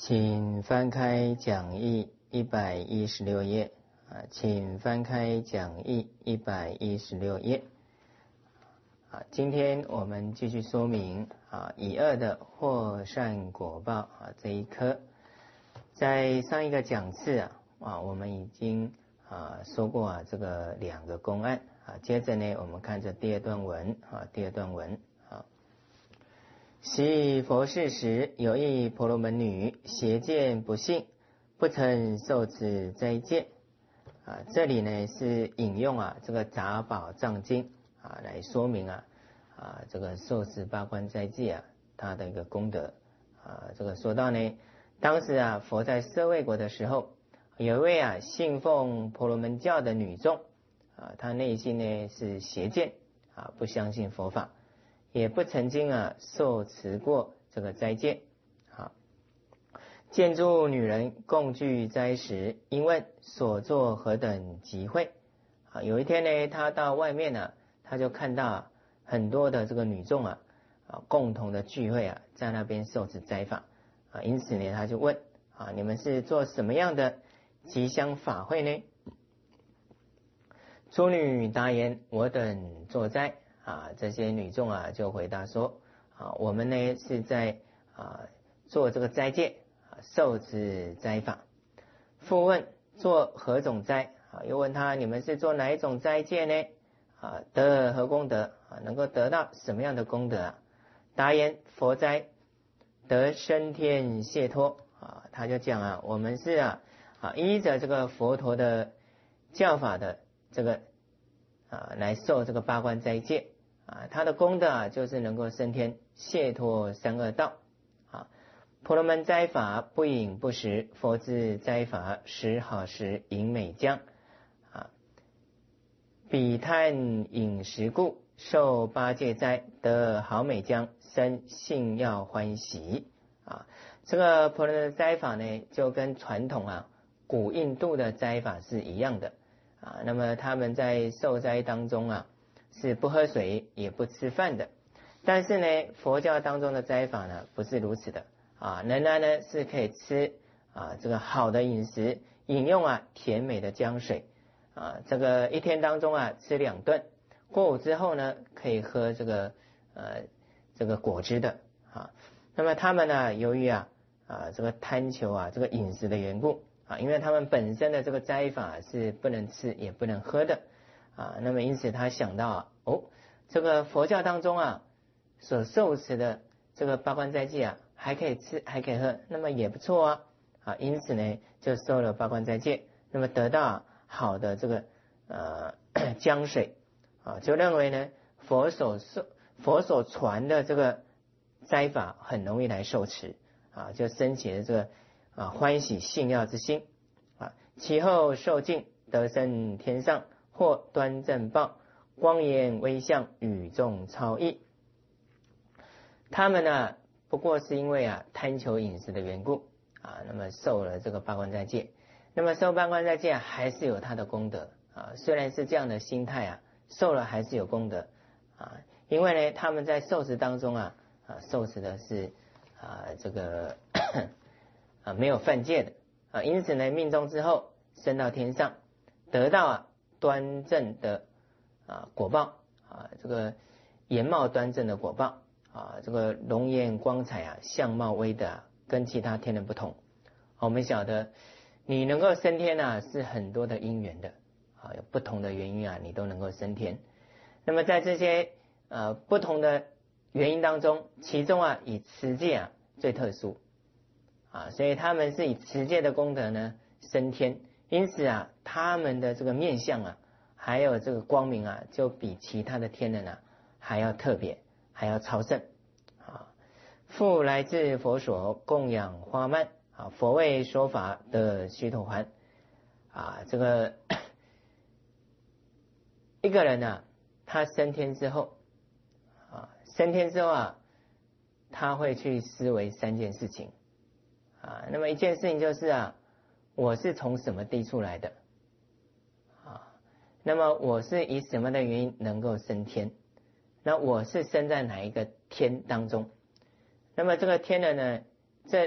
请翻开讲义116页请翻开讲义116页今天我们继续说明以恶的获善果报这一科。在上一个讲次我们已经说过这个两个公案接着呢我们看这第二段文昔佛世时，有一婆罗门女，邪见不信，不曾受持斋戒这里呢是引用这个杂宝藏经来说明这个受持八关斋戒它的一个功德这个说到呢，当时佛在舍卫国的时候，有一位信奉婆罗门教的女众她内心呢是邪见不相信佛法，也不曾经受持过这个斋戒见诸女人共聚斋时，因问所作何等集会有一天呢，他到外面他就看到很多的这个女众共同的聚会在那边受持斋法因此呢他就问你们是做什么样的吉祥法会呢？诸女答言，我等做斋这些女众就回答说我们呢是在做这个斋戒受持斋法。复问做何种斋又问他你们是做哪一种斋戒呢得何功德能够得到什么样的功德答言佛斋得升天解脱他就讲我们是依着这个佛陀的教法的这个来受这个八关斋戒他的功德就是能够升天解脱三恶道婆罗门斋法不饮不食，佛之斋法食好食饮美浆彼贪饮食故，受八戒斋得好美浆，生信要欢喜这个婆罗门斋法呢就跟传统古印度的斋法是一样的那么他们在受斋当中是不喝水也不吃饭的。但是呢佛教当中的斋法呢不是如此的仍然呢是可以吃这个好的饮食，饮用甜美的浆水这个一天当中吃2顿，过午之后呢可以喝这个果汁的那么他们由于这个贪求这个饮食的缘故因为他们本身的这个斋法是不能吃也不能喝的那么因此他想到这个佛教当中所受持的这个八关斋戒还可以吃还可以喝，那么也不错因此呢就受了八关斋戒，那么得到好的这个浆水就认为呢佛所传的这个斋法很容易来受持就升起了这个欢喜信要之心其后受尽得生天上，或端正报光颜威相与众超异。他们不过是因为贪求饮食的缘故那么受了这个八关斋戒。那么受八关斋戒还是有它的功德虽然是这样的心态受了还是有功德因为呢他们在受持当中受持的是这个没有犯戒的因此呢命中之后升到天上，得到端正的果报这个颜貌端正的果报这个容颜光彩相貌威德跟其他天人不同我们晓得你能够升天是很多的因缘的有不同的原因你都能够升天。那么在这些不同的原因当中，其中以持戒最特殊所以他们是以持戒的功德呢升天，因此他们的这个面相还有这个光明就比其他的天人还要特别还要超胜复来自佛所供养花蔓佛为说法的须陀洹这个一个人他升天之后他会去思维3件事情那么一件事情就是我是从什么地处来的那么我是以什么的原因能够升天，那我是生在哪一个天当中，那么这个天人呢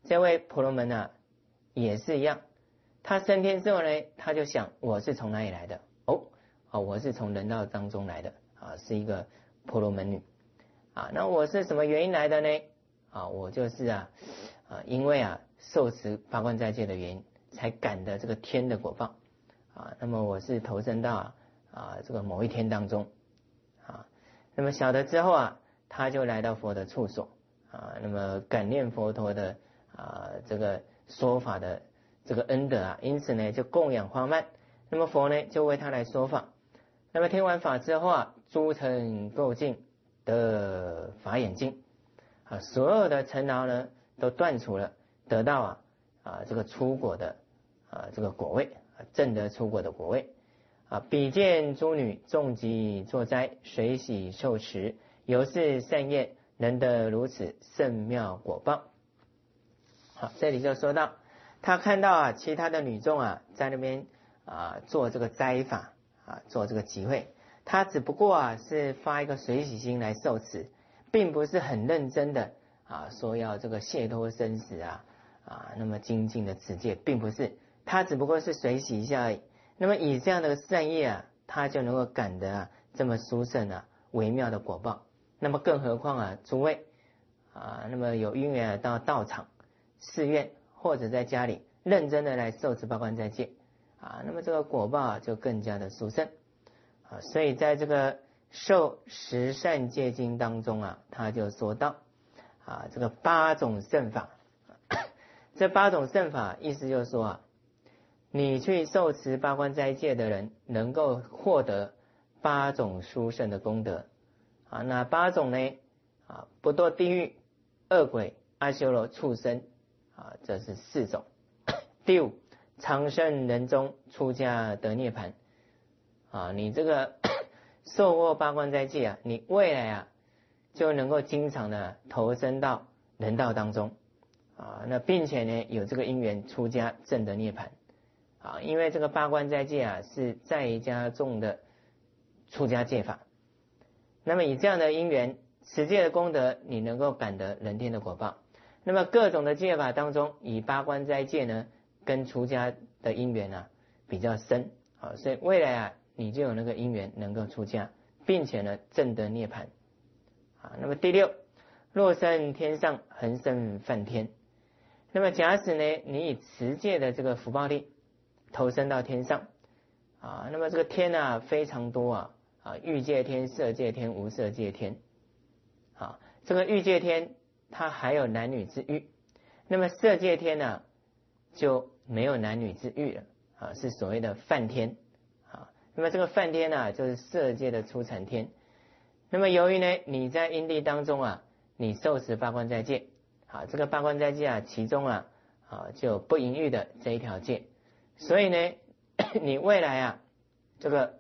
这位婆罗门啊也是一样，他升天之后呢，他就想我是从哪里来的？我是从人道当中来的啊，是一个婆罗门女啊。那我是什么原因来的呢？我就是因为受持八关斋戒的原因，才感得这个天的果报啊。那么我是投生到这个某一天当中啊。那么晓得之后他就来到佛的处所那么感念佛陀的这个说法的这个恩德因此呢就供养花蔓。那么佛呢就为他来说法。那么听完法之后诸尘垢尽，得法眼净所有的尘劳呢都断除了，得到这个出果的这个果位证得出果的果位比见诸女众集作斋，随喜受持，由是善业，能得如此甚妙果报。好，这里就说到他看到其他的女众在那边做这个斋法做这个集会，他只不过是发一个随喜心来受持，并不是很认真的说要这个解脱生死那么精进的持戒，并不是，他只不过是随喜一下而已。那么以这样的善业他就能够感得这么殊胜微妙的果报。那么更何况诸位那么有因缘到道场、寺院或者在家里认真的来受持八关斋戒那么这个果报就更加的殊胜所以在这个受十善戒经当中他就说到这个八种圣法这八种圣法意思就是说你去受持八关斋戒的人能够获得八种殊胜的功德那八种呢不堕地狱、恶鬼、阿修罗、畜生这是4种。第5，长生人中，出家得涅盘你这个受过八关斋戒你未来就能够经常的投身到人道当中那并且呢有这个因缘出家证得涅盘因为这个八关斋戒是在家众的出家戒法。那么以这样的因缘持戒的功德，你能够感得人天的果报。那么各种的戒法当中，以八关斋戒呢跟出家的因缘比较深所以未来你就有那个因缘能够出家，并且呢证得涅盘那么第6，若生天上，恒生梵天。那么假使呢你以持戒的这个福报力投身到天上那么这个天非常多欲界天、色界天、无色界天这个欲界天它还有男女之欲，那么色界天就没有男女之欲了是所谓的梵天那么这个梵天就是色界的初禅天。那么由于呢你在因地当中你受持八关斋戒这个八关斋戒其中就不淫欲的这一条戒，所以呢你未来这个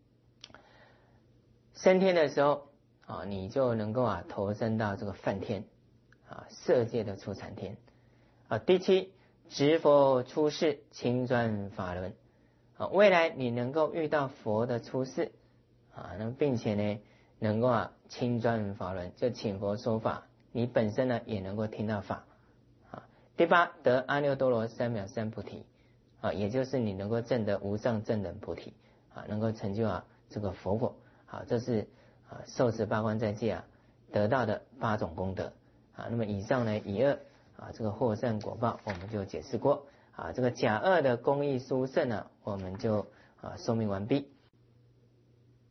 升天的时候你就能够投身到这个梵天色界的初禅天第7，值佛出世，亲专法轮未来你能够遇到佛的出世那么并且呢能够亲专法轮，就请佛说法，你本身呢也能够听到法第8，得阿耨多罗三藐三菩提也就是你能够证得无上正等菩提能够成就这个佛果这是受持八关斋戒得到的8种功德那么以上呢以2这个获胜果报我们就解释过这个甲2的公益殊胜呢我们就说明完毕。